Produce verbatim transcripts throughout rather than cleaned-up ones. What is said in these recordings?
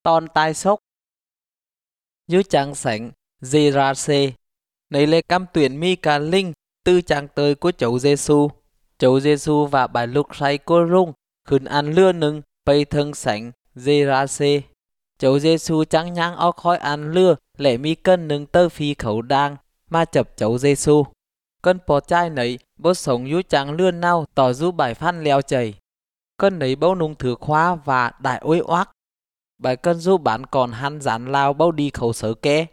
ton tai sốc. Dư chẳng sảnh, dê ra xê. Nấy lê cam tuyển mi cả linh, tư chẳng tới của cháu Giê-xu. Cháu Giê-xu và bài lục say cô rung, khuyên ăn lưa nâng, bây thân sảnh, dê ra xê. Cháu Giê-xu chẳng nhang óc khói ăn lưa, lẽ mi cân nâng tơ phi khẩu đang, mà chập cháu Giê-xu. Cân bò chai nấy, bố sống dư chẳng lưa nào tỏ dư bài phan leo chảy. Cân nấy bố nung thừa khóa và đại ôi oác. Bài cân dư bản còn hắn gián lao bố đi khẩu sở kế.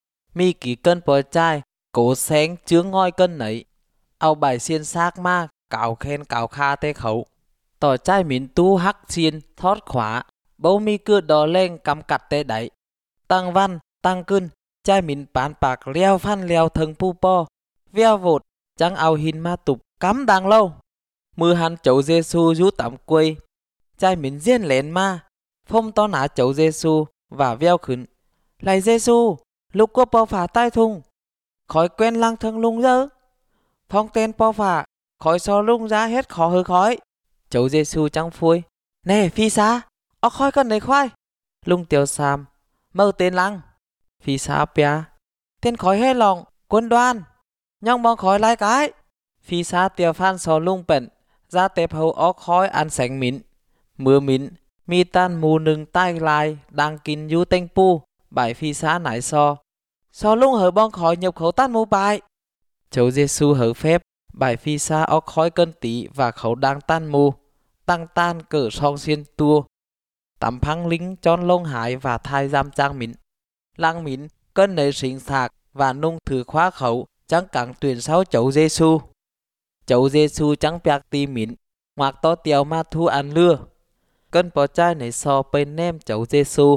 Mi ký cân bò chai, cố sáng chứa ngoi cân nấy. Ao bài xiên xác ma, cào khen cào kha tê khẩu. Tỏ chai miến tu hắc xiên, thoát khóa. Bố mi cưa đỏ lên cắm cặt tê đáy. Tăng văn, tăng cân, chai miến bán bạc leo phan leo thân pu po. Veo vột, chẳng ao hình ma tục cắm đang lâu. Mưa hắn cháu Giê-xu rú tắm quây. Chai miến riêng lén ma. Phong to ná cháu Giê-xu và veo khẩn. Lại Giê-xu, lúc có bò phá tai thùng. Khói quen lăng thân lung dơ. Phong tên bò phá, khói so lung ra hết khó hư khói. Cháu Giê-xu chẳng phui. Nè phi xa, ốc khói con này khoai. Lung tiêu xàm, mơ tên lăng. Phi xa bia. Tên khói hết lòng, quân đoan. Nhưng bóng khói lại cái. Phi xa tiêu phan so lung bẩn. Ra tẹp hầu ốc khói ăn sánh mín. Mưa mín, mi tan mù nừng tai lại. Đang kín yu tên pu. Bài phi xa nải so. So lung hở bóng khói nhập khẩu tan mù bài. Cháu Giê-xu hở phép. Bài phi xa ốc khói cân tí và khẩu đang tan mù. Tăng tan cỡ song xiên tua. Tắm phăng lính tròn lông hải và thai giam trang mín. Lăng mín, cân nấy sinh sạc và nung thử khóa khẩu. Chẳng cẳng tuyển sau cháu Giê-xu. Cháu Giê-xu chẳng bạc tì mín. Ngoạc to tiều ma thu ăn lưa. Cân bò chai này so bên nem cháu Giê-xu.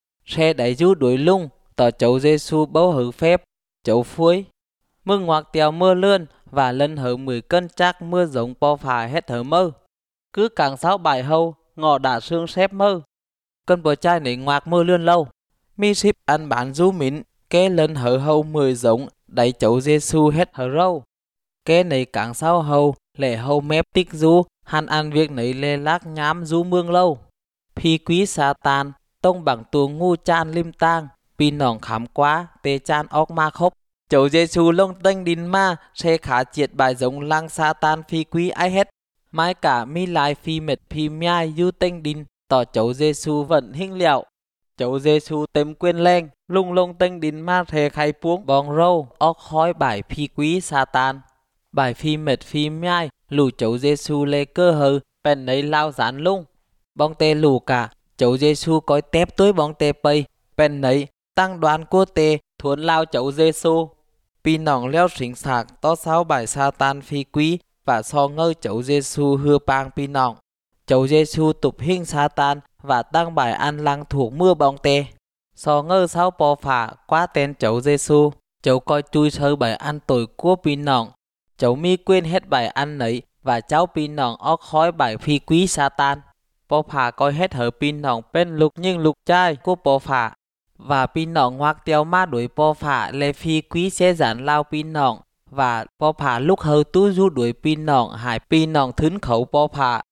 Xe đáy dũ đuổi lung. Tỏ cháu Giê-xu bấu hử phép. Cháu phuối. Mừng ngoạc tiều mưa lươn. Và lần hở mười cân chắc mưa giống bò phà hết hở mơ. Cứ càng sáu bài hâu. Ngọ đã xương xếp mơ. Cân bò chai này ngoạc mưa lươn lâu. Mi ship ăn bán dũ mín. Kế lần hở hâu mười giống. Đáy cháu Giê-xu hết hở râu. Kế này càng sáu hâu. Lệ hâu mép tích dũ. Hắn ăn việc nấy lê lác nhám dũ mương lâu. Phi quý sa tan. Tông bằng tù ngu chan lim tang. Pi nòng khám quá. Tê chan óc ma khốc. Cháu Giê-xu lông tênh đín ma. Xe khá triệt bài giống lăng sa tan phi quý ai hết. Mai cả mi lại phi mệt phi miai yu tênh đín. Tỏ cháu Giê-xu vẫn hình liệu. Cháu Giê-xu têm quên lên. Lung lông tênh đín ma thề khay puống bong râu. Óc khói bài phi quý sa tan. Bài phi mệt phi miai. Lù cháu Giê-xu lê cơ hờ. Bèn nấy lao gián lung. Bong tê lù cả. Cháu Giê-xu cói tép tối bong tê pây. Bèn nấy tăng đoán của tê. Thuốn lao cháu Giê-xu. Pi nòng leo sinh sạc. To sáu bài sa tan phi quý. Và so ngơ cháu Giê-xu hưa bang pi nòng. Cháu Giê-xu tục hình sa tan. Và tăng bài ăn lăng thuộc mưa bong tê. So ngơ sáu bò phả quá tên cháu Giê-xu. Cháu coi chui sơ bài ăn tội của pi nòng. Cháu mi quên hết bài ăn nấy. Và cháu pi nòng óc khói bài phi quý sa tan. Bò phả coi hết hở pi nòng bên lục nhưng lục chai của bò phả. Và pi nòng ngoạc tiêu ma đuổi bò phả lê phi quý sẽ giản lao pi nòng. Và bò phả lúc hở tú du đuổi pi nòng hải pi nòng thứng khẩu bò phả.